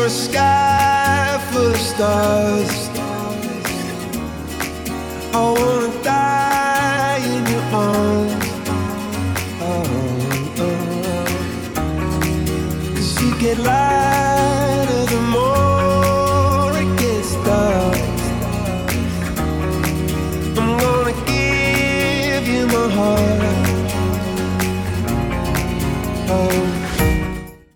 a sky full of stars. I wanna die in your arms. Oh, oh. 'Cause you get lighter the more it gets dark. I'm gonna give you my heart.